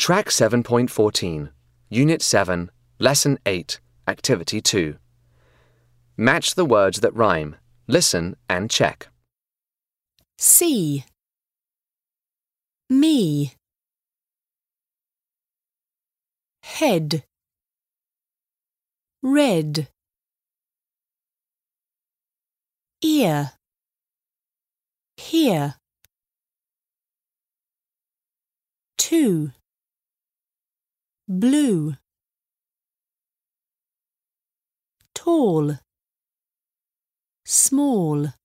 Track 7.14, Unit 7, Lesson 8, Activity 2. Match the words that rhyme. Listen and check. See, me, head, red, ear, here, two, blue, tall, small.